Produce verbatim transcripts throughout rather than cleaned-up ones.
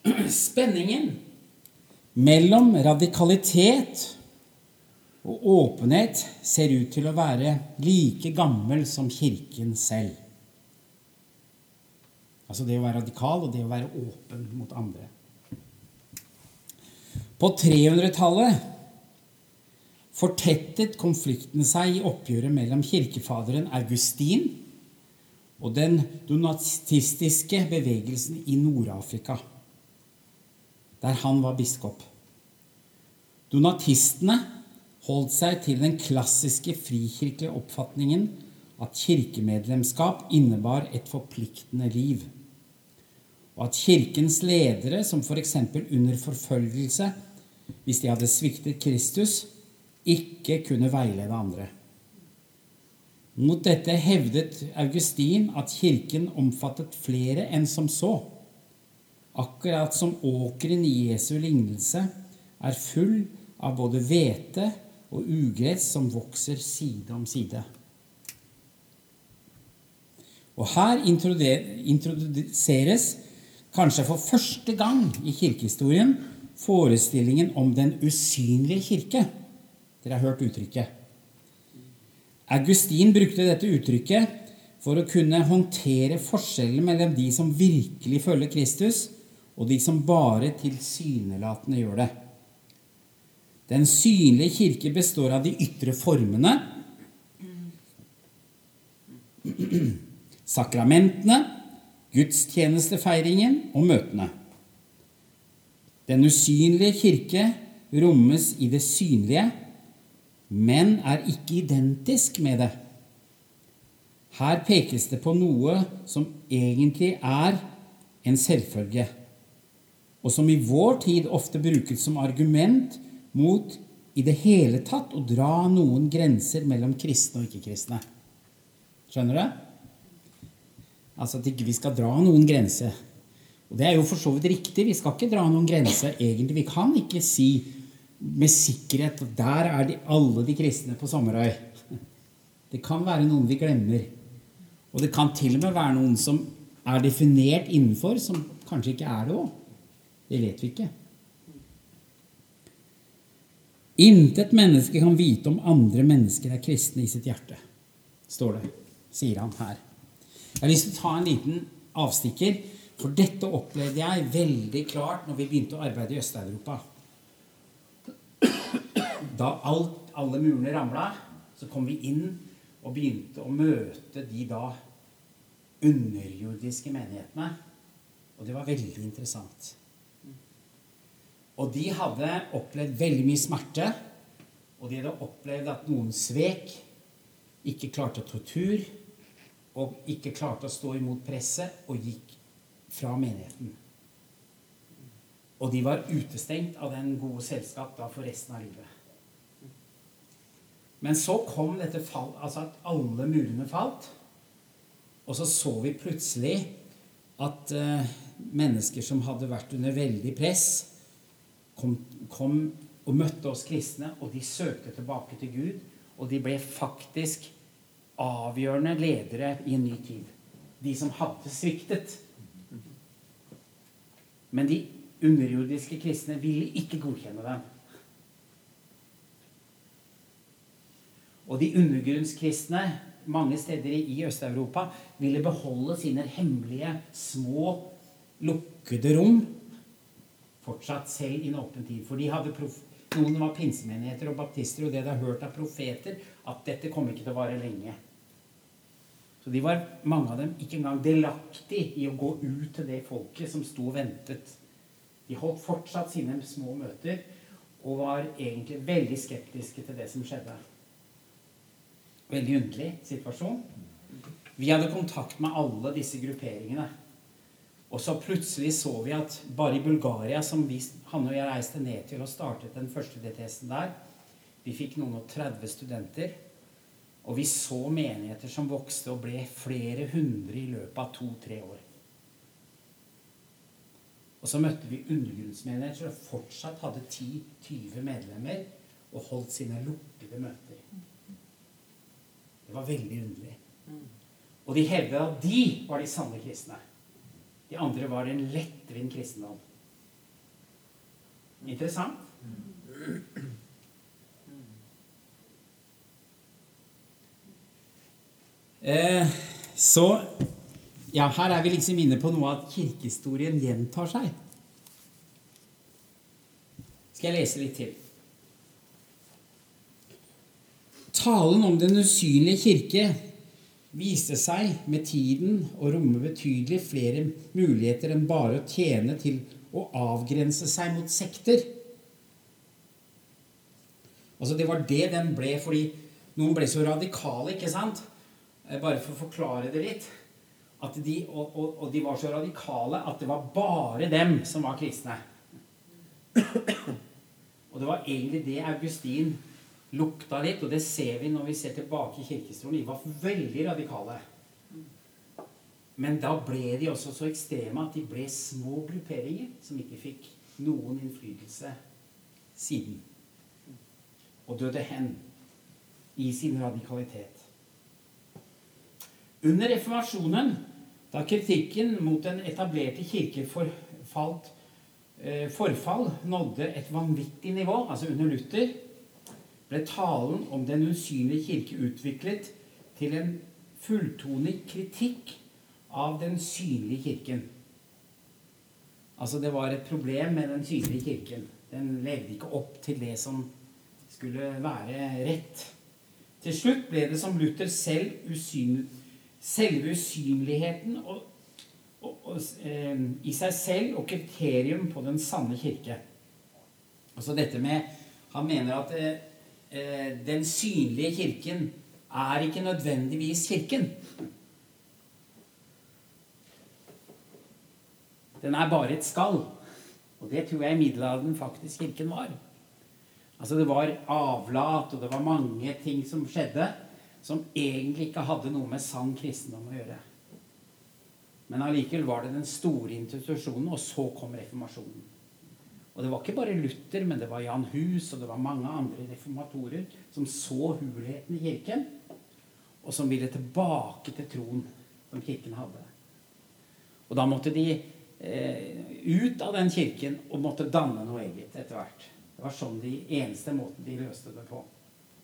Spenningen mellom radikalitet og åpenhet ser ut til å være like gammel som kirken selv. Altså det å være radikal og det å være åpen mot andre. På trehundretallet fortettet konflikten seg i oppgjøret mellom kirkefaderen Augustin og den donatistiske bevegelsen i Nord-Afrika, der han var biskop. Donatistene holdt seg til den klassiske frikirkelige oppfatningen at kirkemedlemskap innebar et forpliktende liv, og at kirkens ledere, som for eksempel under forfølgelse, hvis de hadde sviktet Kristus, ikke kunne veilede andre. Mot dette hevdet Augustin at kirken omfattet flere enn som så, akkurat som åkeren i Jesu lignelse er full av både hvete og ugress som vokser side om side. Og her introduseres kanskje for første gang i kirkehistorien forestillingen om den usynlige kirke. Dere har hørt uttrykket. Augustin brukte dette uttrykket for å kunne håndtere forskjellen mellom de som virkelig følger Kristus, og de som bare tilsynelatende gjør det. Den synlige kirke består av de ytre formene, sakramentene, gudstjenestefeiringen og møtene. Den usynlige kirke rommes i det synlige, men er ikke identisk med det. Her pekes det på noe som egentlig er en selvfølge, og som i vår tid ofte brukes som argument mot i det hele tatt å dra noen grenser mellom kristne og ikke-kristne. Skjønner du? Altså at ikke vi skal dra noen grenser. Og det er jo for så vidt riktig, vi skal ikke dra noen grenser egentlig. Vi kan ikke si med sikkerhet at der er de, alle de kristne på Sommerøy. Det kan være noen vi glemmer. Og det kan til og med være noen som er definert innenfor, som kanskje ikke er det også. Det vet vi ikke. Intet menneske kan vite om andre mennesker er kristne i sitt hjerte, står det, sier han her. Jeg har lyst til å ta en liten avstikker, for dette opplevde jeg veldig klart når vi begynte å arbeide i Øst-Europa. Da alt, alle murene ramlet, så kom vi inn og begynte å møte de da underjordiske menighetene, og det var veldig interessant. Og de hadde opplevd veldig mye smerte, og de hadde opplevd at noen svek, ikke klarte tortur, og ikke klarte å stå imot presset, og gikk fra menigheten. Og de var utestengt av den gode selskap da for resten av livet. Men så kom dette fall, altså at alle murene falt, og så så vi plutselig at uh, mennesker som hadde vært under veldig press, Kom, kom og møtte oss kristne, og de søkte tilbake til Gud, og de ble faktisk avgjørende ledere i en ny tid. De som hadde sviktet. Men de underjordiske kristne ville ikke godkjenne dem. Og de undergrunnskristne, mange steder i Øst-Europa, ville beholde sine hemmelige, små, lukkede rom, fortsatt selv i en åpen tid. For de hadde prof- noen var pinsemenigheter og baptister, og det de hadde hørt av profeter, at dette kom ikke til å vare lenge. Så de var, mange av dem, ikke engang delaktige i å gå ut til det folket som sto og ventet. De holdt fortsatt sine små møter, og var egentlig veldig skeptiske til det som skjedde. Veldig underlig situasjon. Vi hadde kontakt med alle disse grupperingene. Og så plutselig så vi at bare i Bulgaria, som vi, han og jeg reiste ned til og startet den første D T S-en der, vi fikk noen og tretti studenter, og vi så menigheter som vokste og ble flere hundre i løpet av to-tre år. Og så møtte vi undergrunnsmenigheter som fortsatt hadde ti til tyve medlemmer og holdt sine lukkede møter. Det var veldig underlig. Og de hevdet at de var de sanne kristne. De andre var en lettvint kristendom. Interessant. Eh, så, ja, her er vi liksom inne på noe at kirkehistorien gjentar seg. Skal jeg lese litt til? Talen om den usynlige kirke viste seg med tiden å romme betydelig flere muligheter enn bare å tjene til å avgrense seg mot sekter. Altså det var det den ble, fordi noen ble så radikale, ikke sant? Bare for å forklare det litt. At de, og, og, og de var så radikale at det var bare dem som var kristne. Og det var egentlig det Augustin lukta litt, og det ser vi når vi ser tilbake i kirkehistorien. De var veldig radikale. Men da ble de også så ekstreme at de ble små grupperinger som ikke fikk noen innflytelse siden. Og døde hen i sin radikalitet. Under reformasjonen, da kritikken mot den etablerte kirke forfalt, eh, forfall nådde et vanvittig nivå, altså under Luther, ble talen om den usynlige kirke utviklet til en fulltonig kritikk av den synlige kirken. Altså det var et problem med den synlige kirken. Den levde ikke opp til det som skulle være rett. Til slutt ble det som Luther selv usynlig, selve usynligheten og, og, og, eh, i seg selv og kriterium på den sanne kirke. Altså dette med, han mener at eh, den synlige kirken er ikke nødvendigvis kirken. Den er bare et skall. Og det tror jeg i middelalderen faktisk kirken var. Altså det var avlat, og det var mange ting som skjedde, som egentlig ikke hadde noe med sann kristendom å gjøre. Men allikevel var det den store institusjonen, og så kom reformasjonen. Og det var ikke bare Luther, men det var Jan Hus, og det var mange andre reformatorer som så hulheten i kirken, og som ville tilbake til troen som kirken hadde. Og da måtte de eh, ut av den kirken og måtte danne noe eget etter hvert. Det var sånn de eneste måten de løste det på.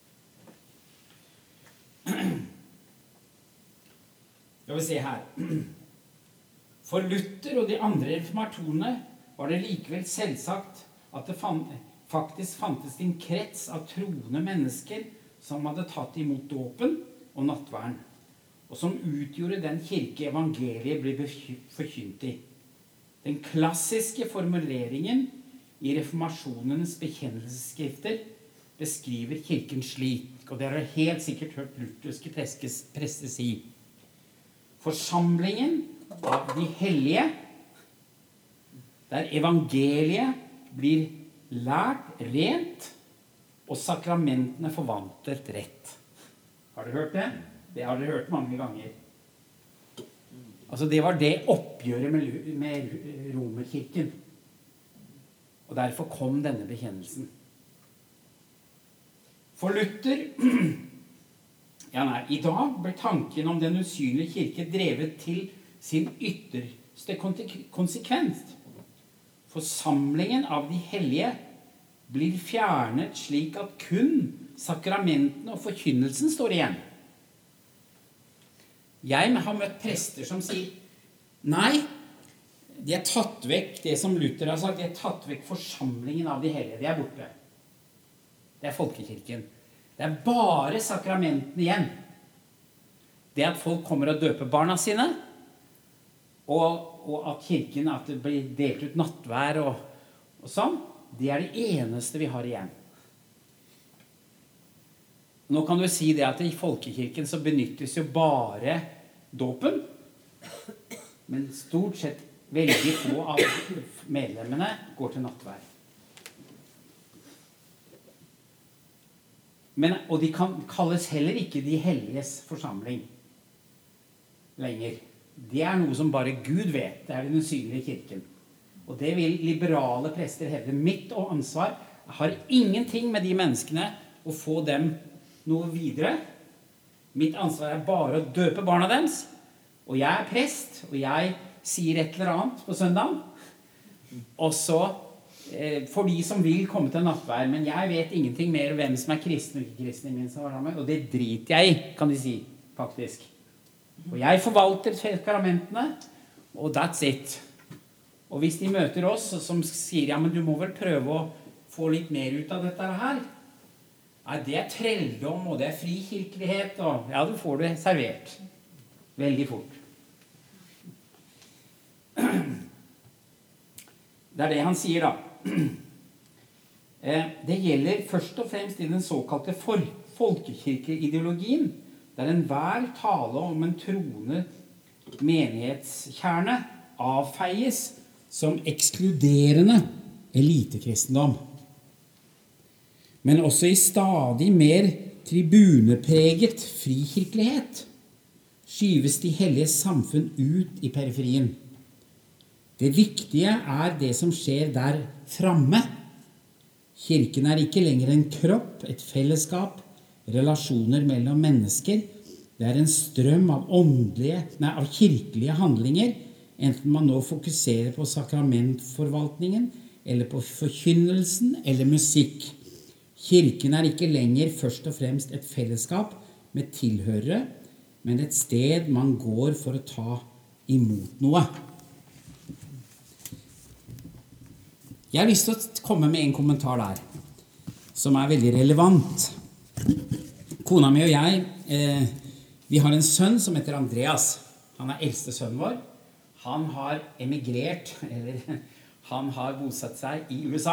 Skal vi se her. For Luther og de andre reformatorene var det likevel selvsagt at det fant, faktisk fantes en krets av troende mennesker som hadde tatt imot dåpen og nattverden, og som utgjorde den kirke evangeliet ble forkynt i. Den klassiske formuleringen i reformasjonens bekjennelsesskrifter beskriver kirken slik, og det har dere helt sikkert hørt lutherske prester si. Forsamlingen av de hellige, der evangeliet blir lært rent, og sakramentene forvaltet rett. Har dere hørt det? Det har dere hørt mange ganger. Altså det var det oppgjøret med, med romerkirken. Og derfor kom denne bekjennelsen. For Luther, ja nei, i dag ble tanken om den usynlige kirke drevet til sin ytterste konsekvens. Forsamlingen av de hellige blir fjernet slik at kun sakramentene og forkynnelsen står igjen. Jeg har møtt prester som sier, nei, de har tatt vekk det som Luther har sagt, de har tatt vekk forsamlingen av de hellige, de er borte. Det er folkekirken. Det er bare sakramentene igjen. Det at folk kommer og døper barna sine, og, og at kirken, at det blir delt ut nattvær og, og sånn, det er det eneste vi har igjen. Nå kan du si det at i folkekirken så benyttes jo bare dåpen, men stort sett veldig få av medlemmene går til nattvær. Men, og de kan kalles heller ikke de helliges forsamling lenger. Det er noe som bare Gud vet. Det er den usynlige kirken. Og det vil liberale prester hevde. Mitt og ansvar har ingenting med de menneskene å få dem noe videre. Mitt ansvar er bare å døpe barna deres. Og jeg er prest, og jeg sier et eller annet på søndagen. Og så eh, for de som vil komme til nattvær, men jeg vet ingenting mer om hvem som er kristne og ikke kristne i min forsamling, og det driter jeg i, kan de si, faktisk. Og jeg forvalter sakramentene, og that's it. Og hvis de møter oss som sier, ja, men du må vel prøve å få litt mer ut av dette her. Nei, det er trelldom, og det er frikirkelighet, og ja, du får det servert. Veldig fort. Det er det han sier da. Det gjelder først og fremst i den såkalte folkekirkeideologien, der enhver tale om en troende menighetskjerne avfeies som ekskluderende elitekristendom. Men også i stadig mer tribunepreget frikirkelighet skyves de hellige samfunn ut i periferien. Det viktige er det som skjer der framme. Kirken er ikke lenger en kropp, et fellesskap, relasjoner mellom mennesker. Det er en strøm av åndelige, nei, av kirkelige handlinger, enten man nå fokuserer på sakramentforvaltningen, eller på forkynnelsen, eller musikk. Kirken er ikke lenger først og fremst et fellesskap med tilhørere, men et sted man går for å ta imot noe. Jeg har lyst til å komme med en kommentar der, som er veldig relevant. Kona mi og jeg, eh, vi har en sønn som heter Andreas. Han er eldste sønnen vår. Han har emigrert, eller han har bosatt seg i U S A.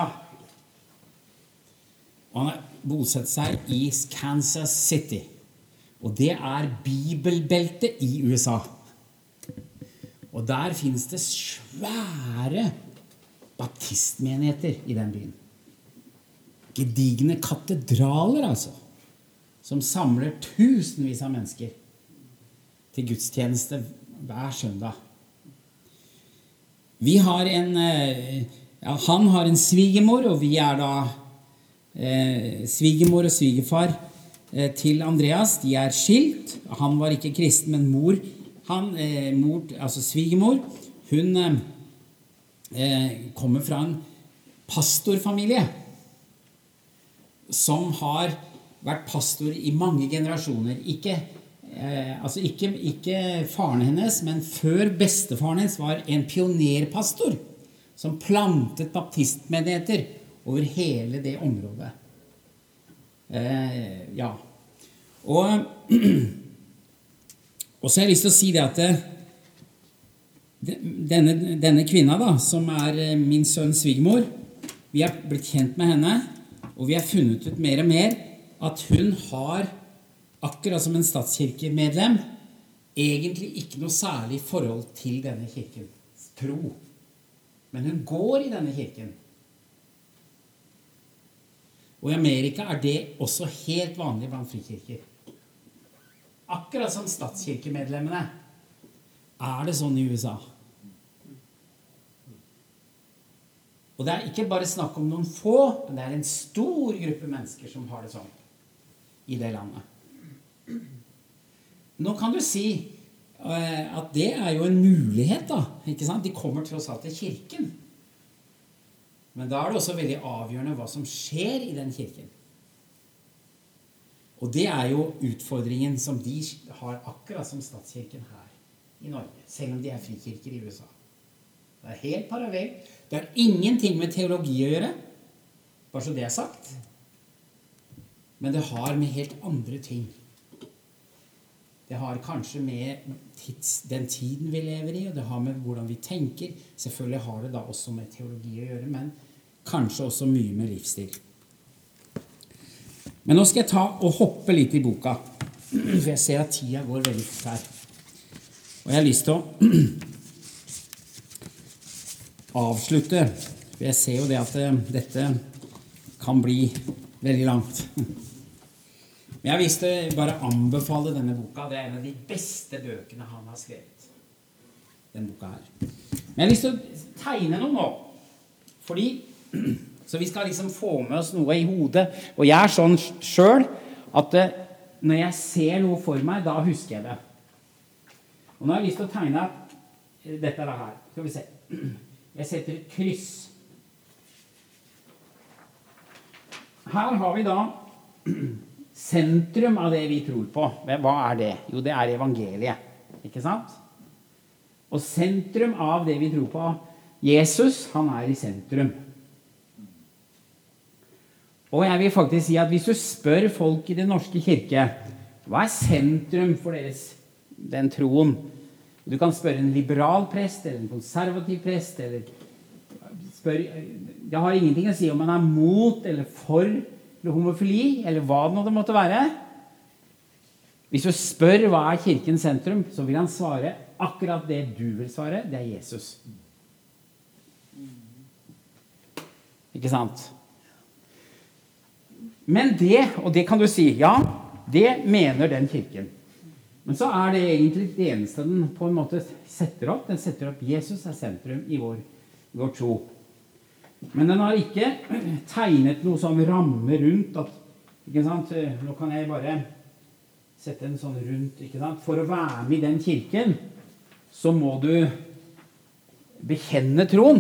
Og han har bosatt seg i Kansas City. Og det er bibelbeltet i U S A. Og der finnes det svære baptistmenigheter i den byen. Gedigne katedraler, altså, som samler tusenvis av mennesker til gudstjeneste hver søndag. Vi har en, ja, han har en svigermor, og vi er da eh, svigermor og svigerfar eh, til Andreas. De er skilt. Han var ikke kristen, men mor, han, eh, mor, altså svigermor, hun eh, Eh, kommer fra en pastorfamilie som har vært pastor i mange generasjoner. Ikke, eh, altså ikke, ikke faren hennes, men før bestefaren hennes var en pionerpastor som plantet baptistmenigheter over hele det området. Eh, ja. Og, og så har jeg lyst til å si det at det, Denne, denne kvinna da, som er min sønns svigermor, vi har blitt kjent med henne, og vi har funnet ut mer og mer at hun har, akkurat som en statskirkemedlem, egentlig ikke noe særlig forhold til denne kirkens tro. Men hun går i denne kirken. Og i Amerika er det også helt vanlig blant frikirker. Akkurat som statskirkemedlemmene er det sånn i U S A. Og det er ikke bare snakk om noen få, men det er en stor gruppe mennesker som har det sånn i det landet. Nå kan du si uh, at det er jo en mulighet da, ikke sant? De kommer tross alt til kirken. Men da er det også veldig avgjørende hva som skjer i den kirken. Og det er jo utfordringen som de har akkurat som statskirken her i Norge, selv om de er frikirker i U S A. Det er helt parallelt. Det har ingenting med teologi å gjøre, bare så det er sagt. Men det har med helt andre ting. Det har kanskje med tids, den tiden vi lever i, og det har med hvordan vi tenker. Selvfølgelig har det da også med teologi å gjøre, men kanskje også mye med livsstil. Men nå skal jeg ta og hoppe litt i boka, for jeg ser at tida går veldig fort her. Og jeg har lyst til å avslutte, for jeg ser jo det at det, dette kan bli veldig langt. Men jeg har lyst til å bare anbefale denne boka. Det er en av de beste bøkene han har skrevet. Den boka her. Men jeg har lyst til å tegne noe nå. Fordi, så vi skal liksom få med oss noe i hodet. Og jeg er sånn selv at det, når jeg ser noe for meg, da husker jeg det. Og nå har jeg lyst til å tegne dette her. Skal vi se. Jeg setter et kryss. her har vi da sentrum av det vi tror på. Hva er det? Jo, det er evangeliet. Ikke sant? Og sentrum av det vi tror på, Jesus, han er i sentrum. Og jeg vil faktisk si at hvis du spør folk i den norske kirke, hva er sentrum for deres, den troen? Du kan spørre en liberal prest, eller en konservativ prest, eller spør, det har ingenting å si om man er mot eller for homofili, eller hva det nå måtte være. Hvis du spør hva er kirkens sentrum, så vil han svare akkurat det du vil svare, det er Jesus. Ikke sant? Men det, og det kan du si, ja, det mener den kirken. Men så er det egentlig det eneste den på en måte setter opp. Den setter opp Jesus er sentrum i vår, i vår tro. Men den har ikke tegnet noe sånn ramme rundt at, ikke sant, nå kan jeg bare sette en sånn rundt, ikke sant, for å være med i den kirken, så må du bekjenne troen.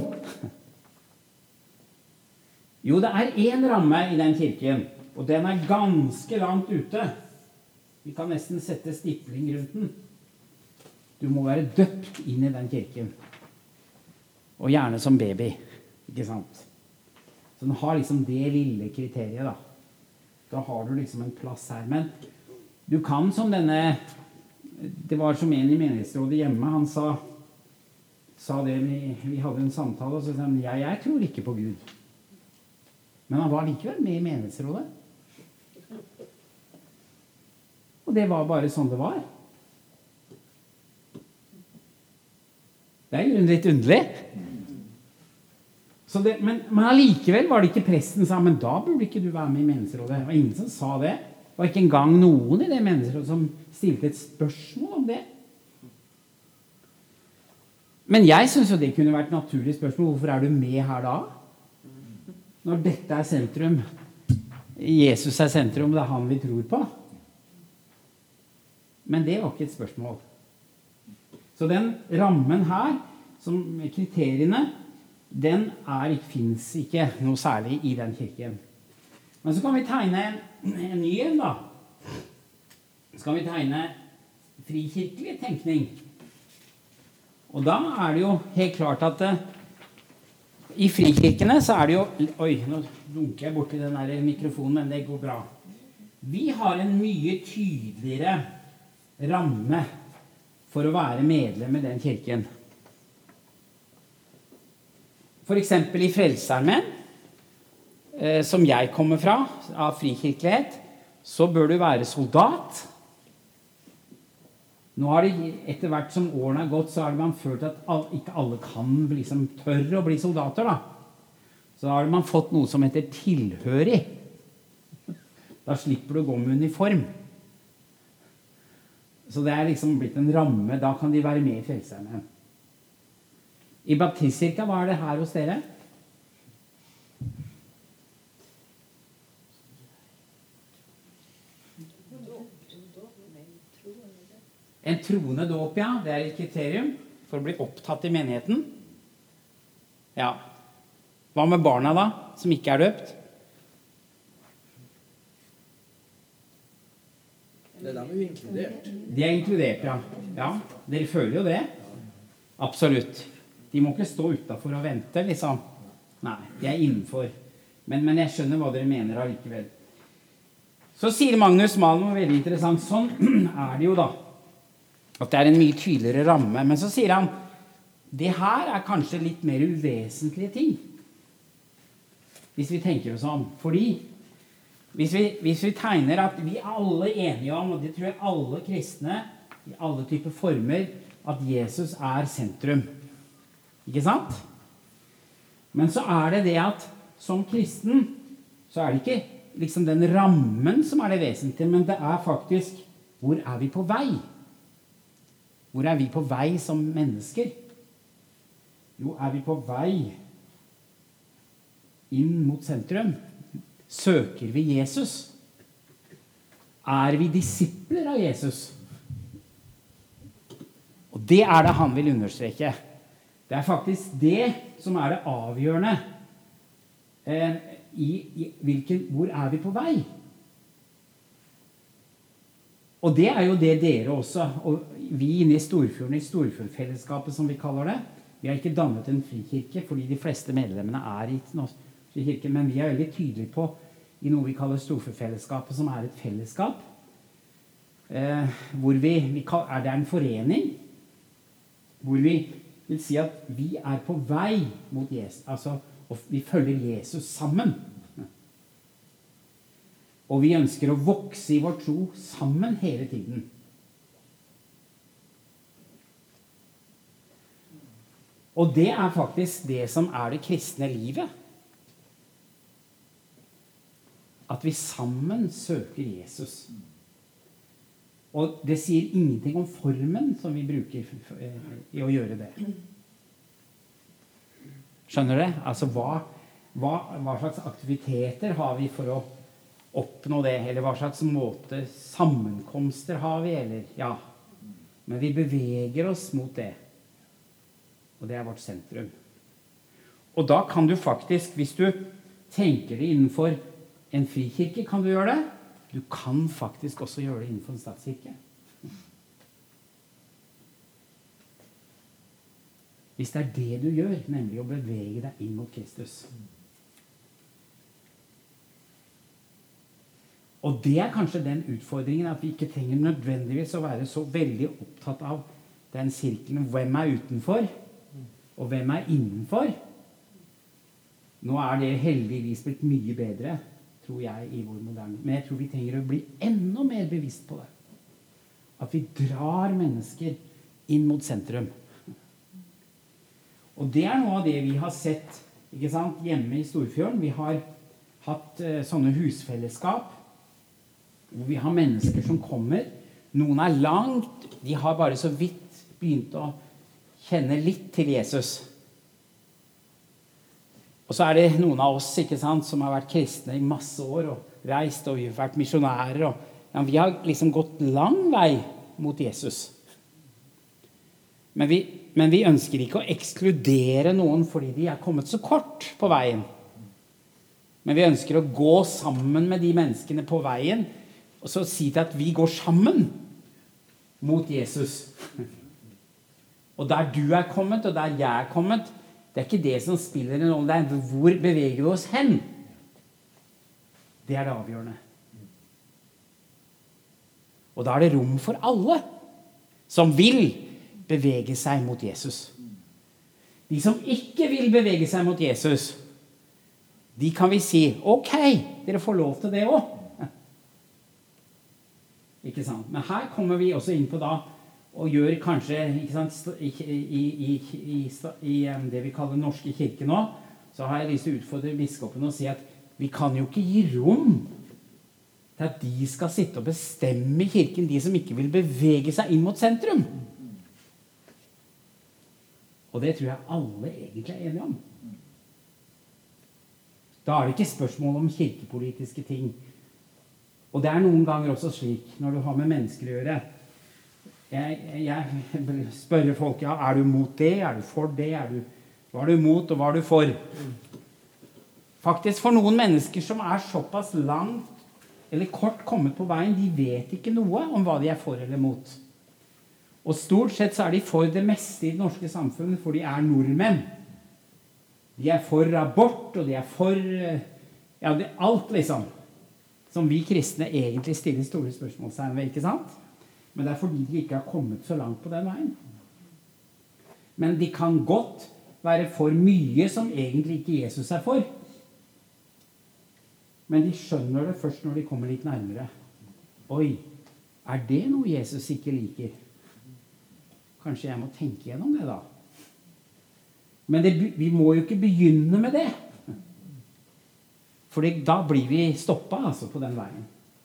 Jo, det er en ramme i den kirken, og den er ganske langt ute. Vi kan nesten sette stipling rundt den. Du må være døpt inn i den kirken. Og gjerne som baby, ikke sant? Så den har liksom det lille kriteriet da. Da har du liksom en plass her. Men du kan som denne, det var som en i menighetsrådet hjemme, han sa, sa det, vi, vi hadde en samtale, og så sa han, ja, jeg tror ikke på Gud. Men han var likevel med i menighetsrådet. Og det var bare sånn det var. Det er jo litt underlig. Så det, men, men allikevel var det ikke presten som sa, men da burde ikke du være med i menighetsrådet. Det var ingen som sa det. Det var ikke engang noen i det menighetsrådet som stilte et spørsmål om det. Men jeg synes jo det kunne vært et naturlig spørsmål. Hvorfor er du med her da? Når dette er sentrum. Jesus er sentrum, det er han vi tror på. Men det var ikke et spørsmål. Så den rammen her, som kriteriene, den er, finnes ikke noe særlig i den kirken. Men så kan vi tegne en, en ny en da. Så kan vi tegne frikirkelig tenkning. Og da er det jo helt klart at uh, i frikirkene så er det jo, oi, nå dunker jeg bort i den der mikrofonen, men det går bra. Vi har en mye tydeligere ramme for å være medlem i den kirken. For eksempel i Frelsesarmeen, eh, som jeg kommer fra, av frikirkelighet, så bør du være soldat. Nå har det, etter hvert som årene har gått, så har man følt at all, ikke alle kan liksom tørre å bli soldater da. Så har man fått noe som heter tilhørig. Da slipper du å gå med uniform. Så det er liksom blitt en ramme, da kan de være med i Frelsesarmeen. I Baptistkirka, hva er det her hos dere? En troende dåp, ja, det er et kriterium for å bli opptatt i menigheten. Ja. Hva med barna da, som ikke er døpt? Det er jo inkludert. De er inkludert, ja. Ja, dere føler jo det. Absolutt. De må ikke stå utenfor og vente, liksom. Nei, de er innenfor. Men, men jeg skjønner hva dere mener allikevel. Så sier Magnus Malm noe veldig interessant. Sånn er det jo da. At det er en mye tydeligere ramme. Men så sier han, det her er kanskje litt mer uvesentlige ting. Hvis vi tenker oss om. Fordi Hvis vi, hvis vi tegner at vi er alle enige om, og det tror jeg alle kristne, i alle typer former, at Jesus er sentrum. Ikke sant? Men så er det det at som kristen, så er det ikke liksom den rammen som er det vesentlige, men det er faktisk, hvor er vi på vei? Hvor er vi på vei som mennesker? Jo, er vi på vei inn mot sentrum? Søker vi Jesus? Er vi disipler av Jesus? Og det er det han vil understreke. Det er faktisk det som er det avgjørende. Eh, i, i hvilken, hvor er vi på vei? Og det er jo det dere også, og vi inne i Storfjorden, i Storfjordfellesskapet som vi kaller det, vi har ikke dannet en frikirke, fordi de fleste medlemmene er i Norsk frikirke, men vi er veldig tydelige på i noe vi kaller Storfjordfellesskapet, som er et fellesskap, eh, hvor vi, vi kall, er det en forening, hvor vi vil si at vi er på vei mot Jesus, altså, og vi følger Jesus sammen. Og vi ønsker å vokse i vår tro sammen hele tiden. Og det er faktisk det som er det kristne livet. At vi sammen søker Jesus. Og det sier ingenting om formen som vi bruker i å gjøre det. Skjønner du? Altså, hva, hva, hva slags aktiviteter har vi for å oppnå det, eller hva slags måte sammenkomster har vi, eller ja. Men vi beveger oss mot det. Og det er vårt sentrum. Og da kan du faktisk, hvis du tenker det innenfor en frikirke, kan du gjøre det. Du kan faktisk også gjøre det innenfor en statskirke. Hvis det er det du gjør, nemlig å bevege deg inn mot Kristus. Og det er kanskje den utfordringen, at vi ikke trenger nødvendigvis å være så veldig opptatt av den sirkelen. Hvem er utenfor, og hvem er innenfor? Nå er det heldigvis blitt mye bedre, tror jeg, i vår moderne. Men jeg tror vi trenger å bli enda mer bevisst på det. At vi drar mennesker inn mot sentrum. Og det er noe av det vi har sett, ikke sant, hjemme i Storfjorden. Vi har hatt uh, sånne husfellesskap, hvor vi har mennesker som kommer. Noen er langt, de har bare så vidt begynt å kjenne litt til Jesus. Og så er det noen av oss, ikke sant, som har vært kristne i masse år, og reist, og vi har vært misjonærer, og ja, vi har liksom gått lang vei mot Jesus. Men vi, men vi ønsker ikke å ekskludere noen fordi de er kommet så kort på veien. Men vi ønsker å gå sammen med de menneskene på veien, og så si til at vi går sammen mot Jesus. Og der du er kommet, og der jeg er kommet, det er ikke det som spiller en rolle, det er hvor beveger vi oss hen. Det er det avgjørende. Og da er det rom for alle som vil bevege seg mot Jesus. De som ikke vil bevege seg mot Jesus, de kan vi si, ok, dere får lov til det også. Ikke sant? Men her kommer vi også inn på da, og gjør kanskje, ikke sant, i, i, i, i, i det vi kaller norske kirke nå, så har jeg lyst til å utfordre biskopen og si at vi kan jo ikke gi rom til at de skal sitte og bestemme i kirken, de som ikke vil bevege seg inn mot sentrum. Og det tror jeg alle egentlig er enige om. Da er det ikke spørsmål om kirkepolitiske ting. Og det er noen ganger også slik, når du har med mennesker å gjøre. Jeg, jeg spør folk, ja, er du mot det? Er du for det? Er du, hva er du mot, og hva er du for? Faktisk for noen mennesker som er såpass langt eller kort kommet på veien, de vet ikke noe om hva de er for eller mot. Og stort sett så er de for det meste i det norske samfunnet, for de er nordmenn. De er for abort, og de er for ja, det, alt liksom. Som vi kristne egentlig stiller store spørsmålstegn ved, ikke sant? Men det er fordi de ikke har kommet så langt på den veien. Men de kan godt være for mye som egentlig ikke Jesus er for. Men de skjønner det først når de kommer litt nærmere. Oi, er det noe Jesus ikke liker? Kanskje jeg må tenke gjennom det da. Men det, vi må jo ikke begynne med det. For da blir vi stoppet altså, på den veien.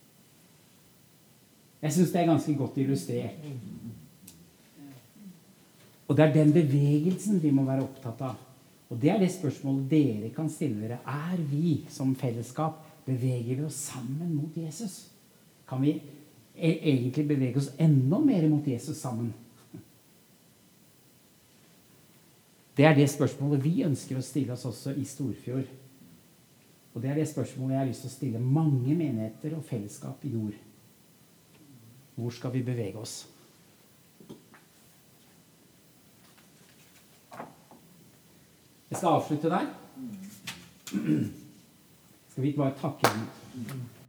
Jeg synes det er ganske godt illustrert. Og det er den bevegelsen vi må være opptatt av. Og det er det spørsmålet dere kan stille dere. Er vi som fellesskap, beveger vi oss sammen mot Jesus? Kan vi e- egentlig bevege oss enda mer mot Jesus sammen? Det er det spørsmålet vi ønsker å stille oss også i Storfjord. Og det er det spørsmålet jeg har lyst til å stille mange menigheter og fellesskap i nord. Hvor skal vi bevege oss? Jeg skal avslutte der. Skal vi bare takke Gud?